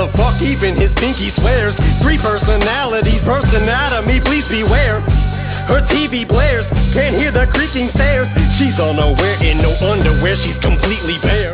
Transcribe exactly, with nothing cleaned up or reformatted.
the fuck, even his pinky swears. Three personalities bursting out of me, please beware. Her T V blares, can't hear the creaking stairs. She's unaware in no underwear, she's completely bare.